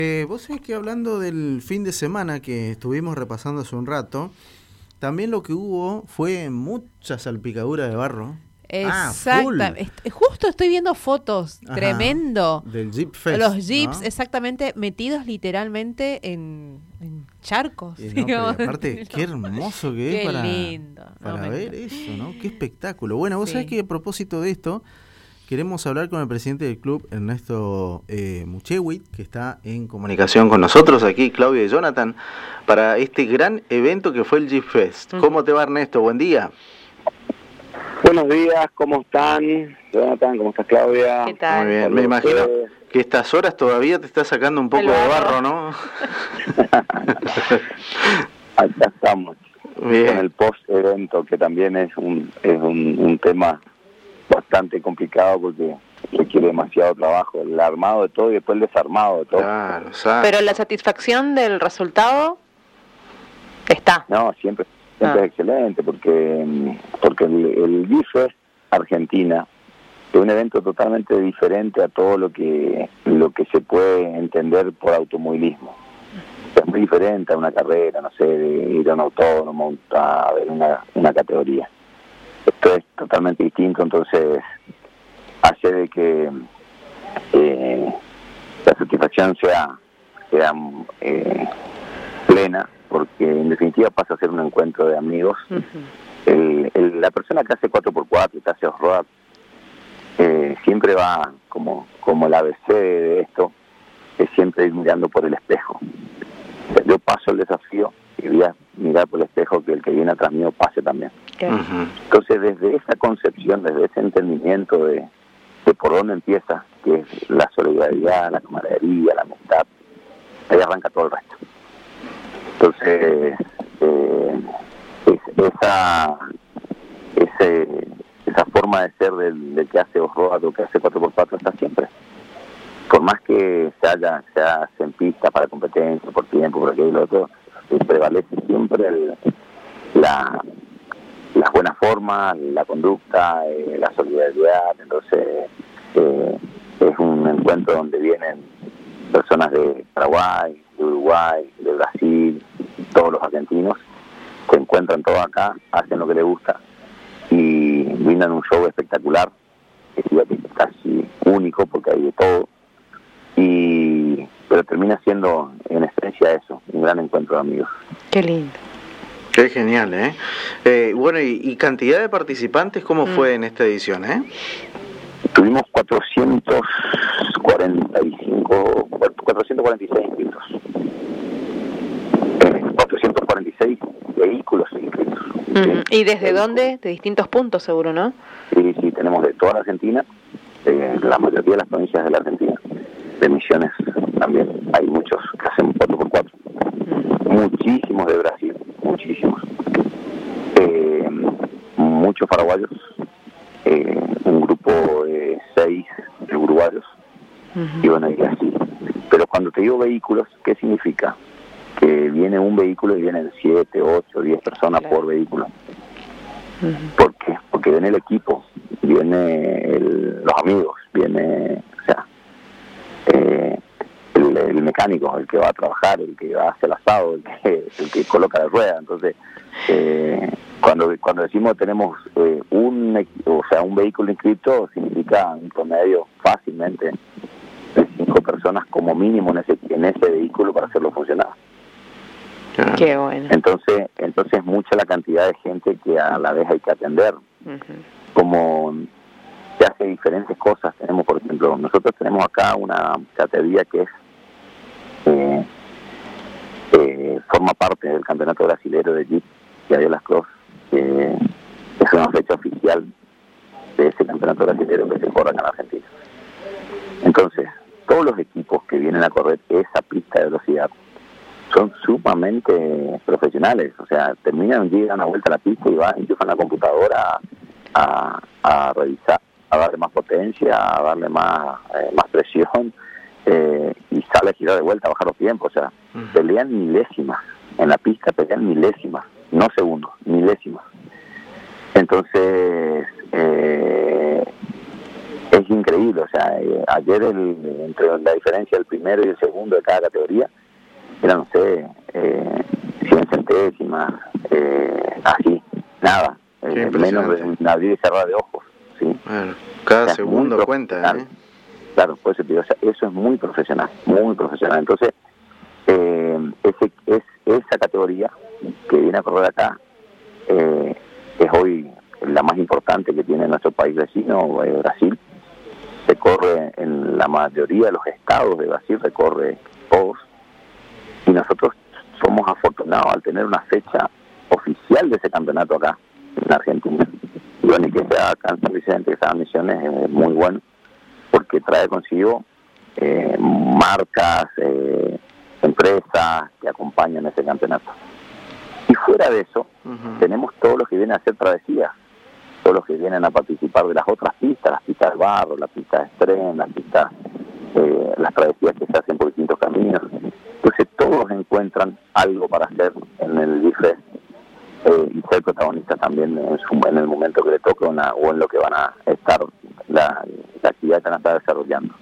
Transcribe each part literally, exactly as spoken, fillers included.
Eh, vos sabés que hablando del fin de semana que estuvimos repasando hace un rato, también lo que hubo fue mucha salpicadura de barro. Exacto. Ah, justo estoy viendo fotos. Ajá. Tremendo. Del Jeep Fest. Los Jeeps, ¿no? Exactamente, metidos literalmente en, en charcos. Y no, pero aparte, qué hermoso que qué es para, lindo. para no, ver eso, ¿no? Qué espectáculo. Bueno, vos sí. sabés que a propósito de esto, queremos hablar con el presidente del club, Ernesto eh, Muchewit, que está en comunicación con nosotros aquí, Claudia y Jonathan, para este gran evento que fue el Jeep Fest. Mm. ¿Cómo te va, Ernesto? Buen día. Buenos días, ¿cómo están? Jonathan, ¿cómo estás, Claudia? ¿Qué tal? Muy bien, me imagino que estas horas todavía te está sacando un poco de barro, ¿no? Acá estamos, bien. Con el post-evento, que también es un es un, un tema bastante complicado porque requiere demasiado trabajo, el armado de todo y después el desarmado de todo. Claro, exacto. Pero la satisfacción del resultado está. No, siempre... Siempre ah. es excelente porque porque el, el Jeep Fest Argentina es un evento totalmente diferente a todo lo que lo que se puede entender por automovilismo. Es muy diferente a una carrera, no sé, de ir a un autódromo, a ver una, una categoría. Esto es totalmente distinto, entonces hace de que eh, la satisfacción sea, sea eh, plena, porque en definitiva pasa a ser un encuentro de amigos. Uh-huh. el, el, la persona que hace cuatro por cuatro, que hace off-road, eh, siempre va como, como el A B C de esto, es siempre ir mirando por el espejo. Yo paso el desafío y voy a mirar por el espejo que el que viene atrás mío pase también. Uh-huh. Entonces, desde esa concepción, desde ese entendimiento de, de por dónde empieza, que es la solidaridad, la camaradería, la amistad, ahí arranca todo el resto. Entonces, eh, es, esa ese, esa forma de ser del, del que hace off-road o que hace cuatro por cuatro está siempre. Por más que se haga, se haga en pista para competencia, por tiempo, por aquello y lo otro, prevalece siempre el, la, las buenas formas, la conducta, eh, la solidaridad. Entonces, eh, es un encuentro donde vienen personas de Paraguay, de Uruguay, de Brasil, todos los argentinos, se encuentran todos acá, hacen lo que les gusta y brindan un show espectacular, que es casi único porque hay de todo, y pero termina siendo en esencia eso, un gran encuentro de amigos. Qué lindo. Qué genial, ¿eh? eh bueno, y, y cantidad de participantes, ¿cómo mm. fue en esta edición, eh? Tuvimos cuatrocientos cuarenta y cinco, cuatrocientos cuarenta y seis inscritos. cuatrocientos cuarenta y seis vehículos inscritos. Mm. ¿Sí? ¿Y desde vehículos. Dónde? De distintos puntos, seguro, ¿no? Sí, sí, tenemos de toda la Argentina, de la mayoría de las provincias de la Argentina. De Misiones también, hay muchos que hacen cuatro por cuatro. Mm. Muchísimos de Brasil, muchísimos. Eh, muchos paraguayos. Eh, un grupo de seis uruguayos, uh-huh. y bueno, y así. Pero cuando te digo vehículos, ¿qué significa? Que viene un vehículo y vienen siete, ocho, diez personas claro. por vehículo. Uh-huh. ¿Por qué? Porque viene el equipo, viene el, los amigos, viene, o sea, eh, el, el mecánico, el que va a trabajar, el que va a hacer el asado, el que, el que coloca la rueda. Entonces, eh, Cuando cuando decimos tenemos eh, un o sea un vehículo inscrito, significa un promedio fácilmente de cinco personas como mínimo en ese en ese vehículo para hacerlo funcionar. Qué bueno. Entonces entonces es mucha la cantidad de gente que a la vez hay que atender. Uh-huh. Como se hace diferentes cosas. Tenemos, por ejemplo, nosotros tenemos acá una categoría que es eh, eh, forma parte del campeonato brasilero de Jeep que hay de las Cross. Eh, es una fecha oficial de ese campeonato brasileño que se corre acá en Argentina. Entonces, todos los equipos que vienen a correr esa pista de velocidad son sumamente profesionales. O sea, terminan, llegan una vuelta a la pista y van, enchufan la computadora a, a, a revisar, a darle más potencia, a darle más, eh, más presión, eh, y sale a girar de vuelta, a bajar los tiempos. O sea, uh-huh. pelean milésimas. En la pista pelean milésimas. No segundos, milésimas. Entonces, eh, es increíble, o sea, eh, ayer el, entre la diferencia del primero y el segundo de cada categoría, era, no sé, eh, cien centésimas, eh, así, nada, eh, menos de un abrir y cerrar de ojos, ¿sí? Bueno, cada o sea, segundo cuenta, ¿eh? Claro, pues o sea, eso es muy profesional, muy profesional. Entonces, eh, ese, es, esa categoría que viene a correr acá eh, es hoy la más importante que tiene nuestro país vecino, eh, Brasil. Se corre en la mayoría de los estados de Brasil, recorre todos. Y nosotros somos afortunados al tener una fecha oficial de ese campeonato acá, en Argentina. Y bueno, y que sea acá en San Vicente, que sea Misiones, es muy bueno, porque trae consigo eh, marcas, eh, empresas que acompañan ese campeonato. Y fuera de eso, uh-huh. tenemos todos los que vienen a hacer travesías, todos los que vienen a participar de las otras pistas, las pistas de barro, las pistas de tren, las pistas, eh, las travesías que se hacen por distintos caminos. Entonces todos encuentran algo para hacer en el Bifest eh, y ser protagonistas también en, su, en el momento que le toque una, o en lo que van a estar, la, la actividad que van a estar desarrollando.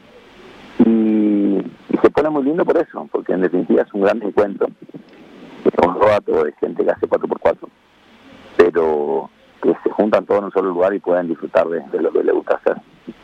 Y, y se pone muy lindo por eso, porque en definitiva es un gran encuentro, un rato de gente que hace cuatro por cuatro, pero que se juntan todos en un solo lugar y pueden disfrutar de, de lo que les gusta hacer.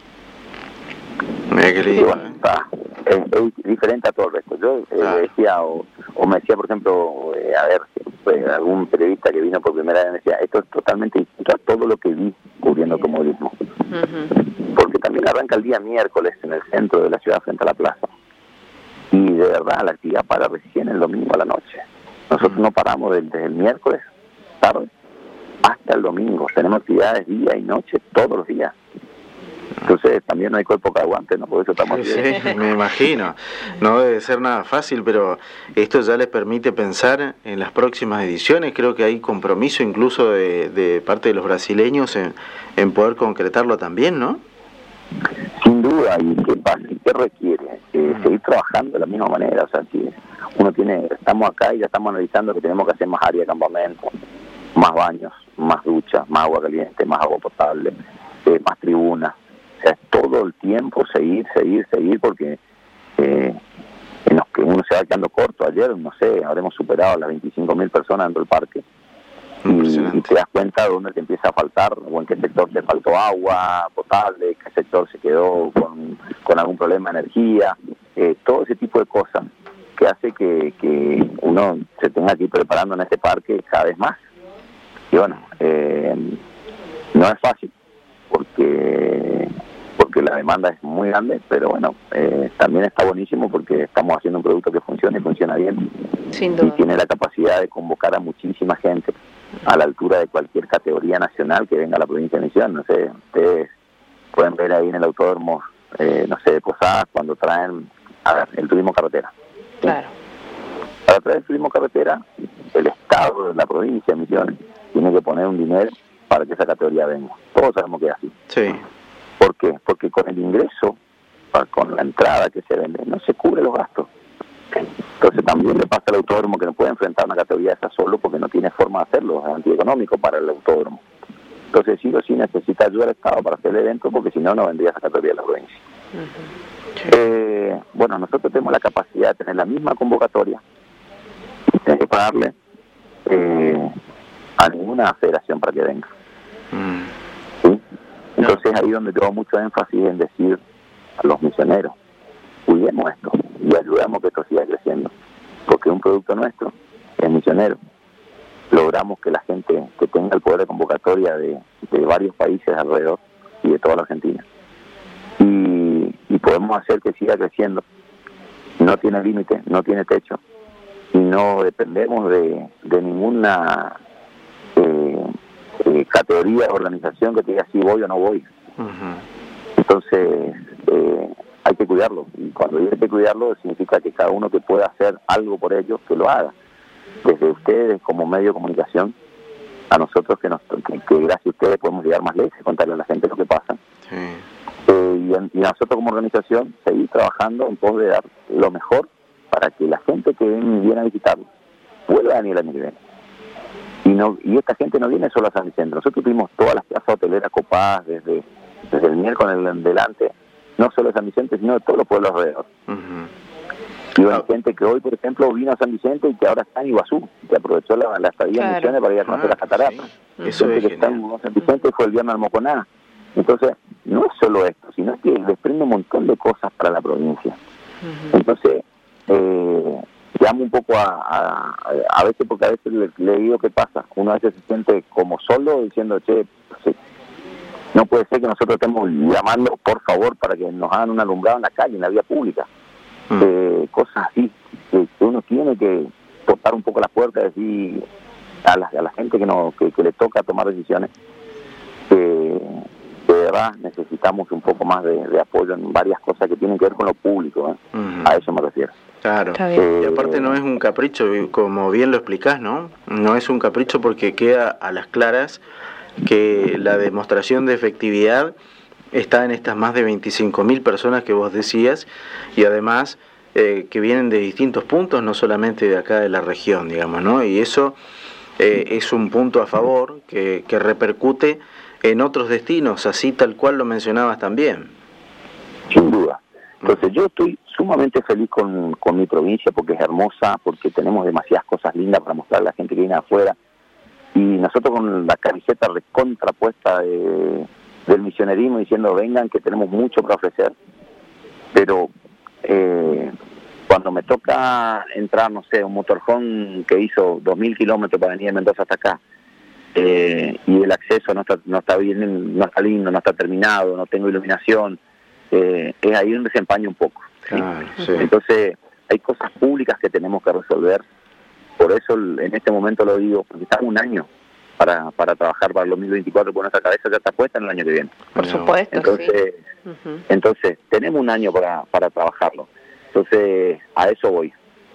Mira qué lindo. Bueno, está, es, es diferente a todo el resto. Yo eh, ah. decía, o, o me decía, por ejemplo, eh, a ver, pues, algún periodista que vino por primera vez me decía, esto es totalmente distinto a todo lo que vi cubriendo automovilismo. Uh-huh. Porque también arranca el día miércoles en el centro de la ciudad frente a la plaza. Y de verdad la actividad para recién el domingo a la noche. Nosotros uh-huh. no paramos desde el miércoles tarde hasta el domingo. Tenemos actividades día y noche todos los días. Entonces también no hay cuerpo que aguante, ¿no? Por eso estamos sí, bien. Sí, me imagino. No debe ser nada fácil, pero esto ya les permite pensar en las próximas ediciones. Creo que hay compromiso incluso de, de parte de los brasileños en, en poder concretarlo también, ¿no? Sin duda. ¿Y qué pasa? ¿Qué requiere? Eh, seguir trabajando de la misma manera. O sea, si uno tiene, estamos acá y ya estamos analizando que tenemos que hacer más área de campamento, más baños, más duchas, más agua caliente, más agua potable, eh, más tribunas. O sea, todo el tiempo seguir, seguir, seguir, porque eh, en los que uno se va quedando corto. Ayer, no sé, habremos superado las veinticinco mil personas dentro del parque y, y te das cuenta de dónde te empieza a faltar, o en qué sector te faltó agua potable, qué sector se quedó con, con algún problema de energía, eh, todo ese tipo de cosas que hace que, que uno se tenga que ir preparando en este parque cada vez más. Y bueno, eh, no es fácil, porque porque la demanda es muy grande, pero bueno, eh, también está buenísimo porque estamos haciendo un producto que funciona y funciona bien. Sin duda. Y tiene la capacidad de convocar a muchísima gente a la altura de cualquier categoría nacional que venga a la provincia de Misiones. No sé, ustedes pueden ver ahí en el autódromo, eh, no sé, de Posadas, cuando traen a ver, el turismo carretera. Claro. Para traer el turismo carretera, el Estado de la provincia de Misiones tiene que poner un dinero para que esa categoría venga. Todos sabemos que es así. Sí. ¿Por qué? Porque con el ingreso, con la entrada que se vende, no se cubre los gastos. Entonces también le pasa al autódromo que no puede enfrentar una categoría esa solo porque no tiene forma de hacerlo, es antieconómico para el autódromo. Entonces sí o sí necesita ayuda del Estado para hacer el evento, porque si no, no vendría esa categoría de la provincia. Uh-huh. Sí. Eh, bueno, nosotros tenemos la capacidad de tener la misma convocatoria, sin que pagarle eh, a ninguna federación para que venga. Uh-huh. ¿Sí? Entonces ahí donde tengo mucho énfasis en decir a los misioneros, cuidemos esto y ayudemos que esto siga creciendo, porque un producto nuestro es misionero. Logramos que la gente que tenga el poder de convocatoria de, de varios países alrededor y de toda la Argentina, y, y podemos hacer que siga creciendo. No tiene límite, no tiene techo, y no dependemos de, de ninguna eh, eh, categoría o organización que te diga si voy o no voy. Uh-huh. Entonces eh, hay que cuidarlo, y cuando digo hay que cuidarlo significa que cada uno que pueda hacer algo por ellos, que lo haga, desde ustedes como medio de comunicación, a nosotros que, nos, que, que gracias a ustedes podemos llegar más lejos, contarle a la gente lo que pasa. Sí. Eh, y, y nosotros como organización seguir trabajando en pos de dar lo mejor para que la gente que viene a visitarnos vuelva a venir el año que viene. Y, no, y esta gente no viene solo a San Vicente. Nosotros tuvimos todas las plazas hoteleras copadas desde desde el miércoles en adelante, no solo de San Vicente, sino de todos los pueblos alrededor. Uh-huh. Y hay gente que hoy, por ejemplo, vino a San Vicente y que ahora está en Iguazú, que aprovechó la, la estadía claro. en Misiones para ir a conocer Ah, las cataratas. Sí. Eso gente es que está en San Vicente fue el viernes al Moconá. Entonces, no es solo esto, sino que desprende un montón de cosas para la provincia. Uh-huh. Entonces, eh, llamo un poco a, a, a veces, porque a veces le, le digo qué pasa. Uno a veces se siente como solo diciendo, che, sí, no puede ser que nosotros estemos llamando, por favor, para que nos hagan un alumbrado en la calle, en la vía pública. Uh-huh. Eh, cosas así, que, que uno tiene que tocar un poco la puerta y decir a la, a la gente que, no, que, que le toca tomar decisiones, que de verdad necesitamos un poco más de, de apoyo en varias cosas que tienen que ver con lo público, ¿eh? Uh-huh. A eso me refiero. Claro, eh, y aparte no es un capricho, como bien lo explicás, ¿no? No es un capricho porque queda a las claras que la demostración de efectividad está en estas más de veinticinco mil personas que vos decías, y además eh, que vienen de distintos puntos, no solamente de acá de la región, digamos, ¿no? Y eso eh, es un punto a favor que, que repercute en otros destinos, así tal cual lo mencionabas también. Sin duda. Entonces yo estoy sumamente feliz con, con mi provincia porque es hermosa, porque tenemos demasiadas cosas lindas para mostrar a la gente que viene de afuera, y nosotros con la camiseta recontrapuesta de, del misionerismo diciendo vengan que tenemos mucho para ofrecer, pero eh, cuando me toca entrar, no sé, un motorhome que hizo dos mil kilómetros para venir de Mendoza hasta acá, eh, y el acceso no está, no está bien, no está lindo, no está terminado, no tengo iluminación, eh, es ahí donde se empaña un poco. ¿Sí? Ah, sí. Entonces hay cosas públicas que tenemos que resolver. Por eso en este momento lo digo, porque estamos un año para para trabajar para el dos mil veinticuatro, porque nuestra cabeza ya está puesta en el año que viene. Por supuesto, entonces, sí. Uh-huh. Entonces, tenemos un año para, para trabajarlo. Entonces, a eso voy.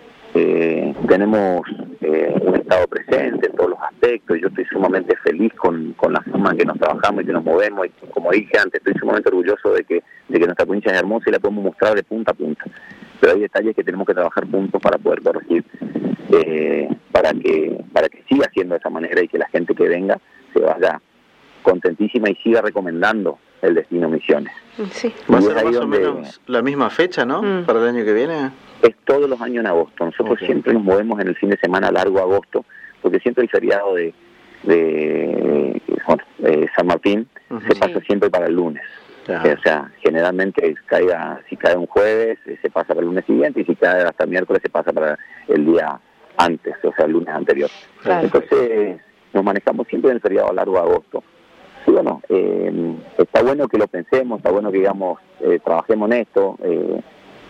Eh, tenemos eh, un Estado presente en todos los aspectos. Yo estoy sumamente feliz con, con la forma en que nos trabajamos y que nos movemos. Y como dije antes, estoy sumamente orgulloso de que, de que nuestra provincia es hermosa y la podemos mostrar de punta a punta. Pero hay detalles que tenemos que trabajar juntos para poder corregir, eh, para que para que siga siendo de esa manera y que la gente que venga se vaya contentísima y siga recomendando el destino Misiones. Sí. Va a ser más o menos la misma fecha, ¿no? Mm. Para el año que viene. Es todos los años en agosto. Nosotros okay. siempre nos movemos en el fin de semana largo agosto, porque siempre el feriado de, de bueno, eh, San Martín uh-huh. se pasa sí. siempre para el lunes. Eh, o sea, generalmente caiga, si cae un jueves, eh, se pasa para el lunes siguiente, y si cae hasta el miércoles, se pasa para el día antes, o sea, el lunes anterior. Claro. Entonces, nos manejamos siempre en el feriado largo de agosto. Y bueno, eh, está bueno que lo pensemos, está bueno que, digamos, eh, trabajemos en esto, eh,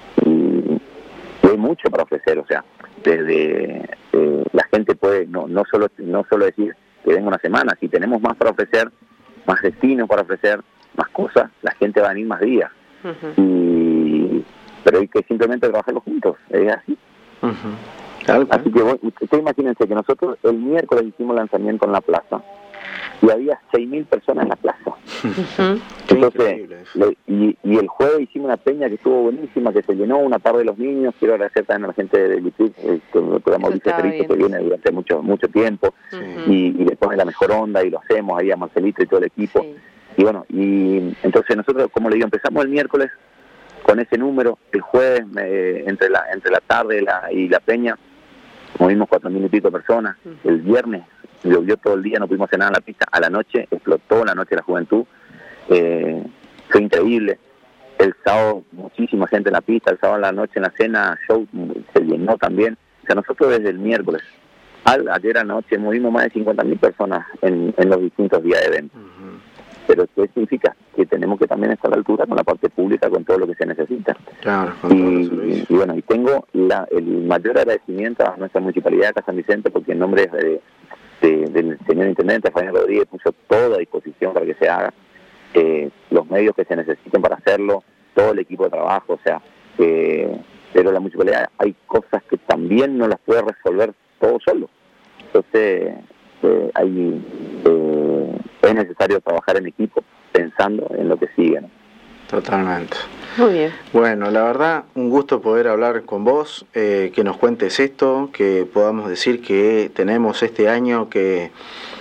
y, y hay mucho para ofrecer, o sea, desde eh, la gente puede no no solo no solo decir que venga una semana, si tenemos más para ofrecer, más destinos para ofrecer, más cosas, la gente va a venir más días. Uh-huh. Y pero hay que simplemente trabajarlo juntos, es así. Uh-huh. Claro, claro. Así que ustedes imagínense que nosotros el miércoles hicimos lanzamiento en la plaza y había seis mil personas en la plaza. Uh-huh. Entonces, le, y, y el jueves hicimos una peña que estuvo buenísima, que se llenó, una tarde de los niños. Quiero agradecer también a la gente de YouTube, eh, que el programa Ulises Ferito, que viene durante mucho mucho tiempo, uh-huh. y, y le pone la mejor onda y lo hacemos ahí a Marcelito y todo el equipo. Sí. Y bueno, y entonces nosotros, como le digo, empezamos el miércoles con ese número, el jueves eh, entre la entre la tarde la, y la peña movimos cuatro mil y pico de personas. Uh-huh. El viernes llovió todo el día, no pudimos hacer nada en la pista. A la noche explotó la noche de la juventud, eh, fue increíble. El sábado muchísima gente en la pista, el sábado en la noche en la cena show se llenó también. O sea, nosotros desde el miércoles al ayer anoche movimos más de cincuenta mil personas en, en los distintos días de eventos. Uh-huh. Pero eso significa que tenemos que también estar a la altura con la parte pública, con todo lo que se necesita. Claro, y, y, y bueno, y tengo la, el mayor agradecimiento a nuestra municipalidad de San Vicente, porque en nombre de, de, del señor intendente Fabián Rodríguez puso todo a disposición para que se haga, eh, los medios que se necesiten para hacerlo, todo el equipo de trabajo, o sea, eh, pero la municipalidad hay cosas que también no las puede resolver todo solo. Entonces, eh, hay... Eh, es necesario trabajar en equipo pensando en lo que sigue, ¿no? Totalmente. Muy bien. Bueno, la verdad, un gusto poder hablar con vos, eh, que nos cuentes esto, que podamos decir que tenemos este año que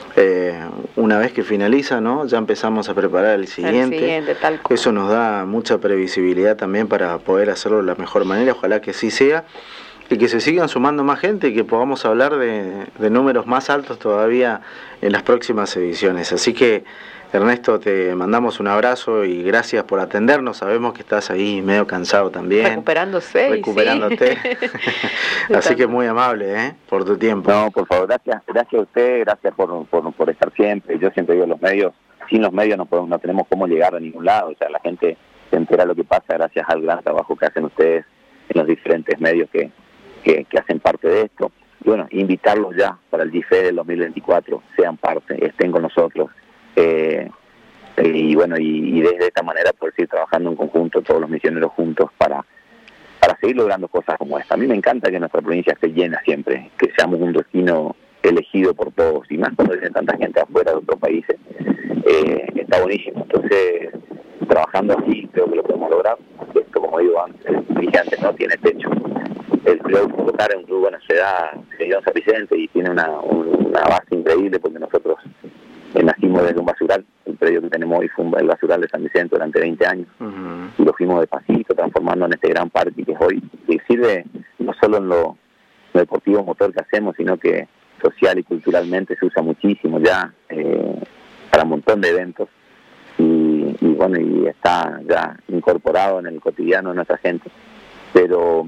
Eh, una vez que finaliza, ¿no? Ya empezamos a preparar el siguiente. El siguiente, tal cual. Eso nos da mucha previsibilidad también para poder hacerlo de la mejor manera. Ojalá que sí sea y que se sigan sumando más gente y que podamos hablar de, de números más altos todavía en las próximas ediciones. Así que, Ernesto, te mandamos un abrazo y gracias por atendernos. Sabemos que estás ahí medio cansado también. Recuperándose. Recuperándote. Sí. Así que muy amable, ¿eh? Por tu tiempo. No, por favor, gracias, gracias a usted, gracias por, por, por estar siempre. Yo siempre digo, los medios, sin los medios no podemos, no tenemos cómo llegar a ningún lado. O sea, la gente se entera lo que pasa gracias al gran trabajo que hacen ustedes en los diferentes medios que, que, que hacen parte de esto. Y bueno, invitarlos ya para el G F E del dos mil veinticuatro, sean parte, estén con nosotros. Eh, y bueno, y, y de esta manera poder seguir trabajando en conjunto, todos los misioneros juntos para, para seguir logrando cosas como esta. A mí me encanta que nuestra provincia esté llena siempre, que seamos un destino elegido por todos, y más cuando viene tanta gente afuera de otros países. Eh, está buenísimo. Entonces, trabajando así, creo que lo podemos lograr. Esto, como digo antes, dije antes, no tiene techo. El club Bocar es un club, bueno, se da en San Vicente y tiene una, una base increíble, porque nosotros eh, nacimos desde un basural. El predio que tenemos hoy fue el basural de San Vicente durante veinte años. Uh-huh. Y lo fuimos despacito transformando en este gran parque que es hoy, que sirve no solo en lo, lo deportivo motor que hacemos, sino que social y culturalmente se usa muchísimo ya eh, para un montón de eventos. Y, y bueno, y está ya incorporado en el cotidiano de nuestra gente. Pero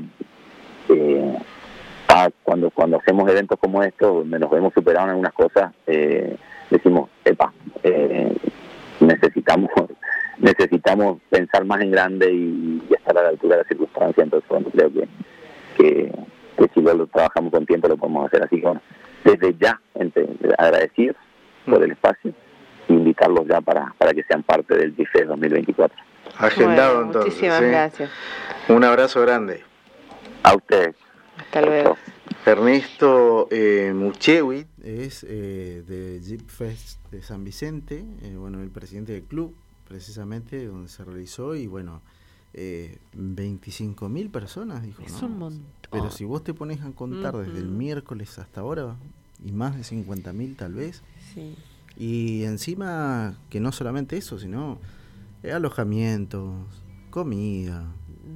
eh, ah, cuando cuando hacemos eventos como estos, donde nos vemos superados en algunas cosas, eh, decimos, epa, eh, necesitamos necesitamos pensar más en grande y, y estar a la altura de las circunstancias. Entonces, bueno, creo que, que, que si lo, lo trabajamos con tiempo lo podemos hacer. Así que bueno, desde ya entre, agradecidos por el espacio e invitarlos ya para, para que sean parte del G F E dos mil veinticuatro. Agendado, bueno, entonces. Muchísimas ¿sí? gracias. Un abrazo grande. A ustedes. Hasta luego. Ernesto eh, Muchewit es eh, de Jeep Fest de San Vicente, eh, bueno, el presidente del club, precisamente, donde se realizó, y bueno, eh, veinticinco mil personas, dijo, es ¿no? un montón. Pero si vos te pones a contar uh-huh. desde el miércoles hasta ahora, y más de cincuenta mil tal vez, sí. Y encima que no solamente eso, sino eh, alojamientos, comida,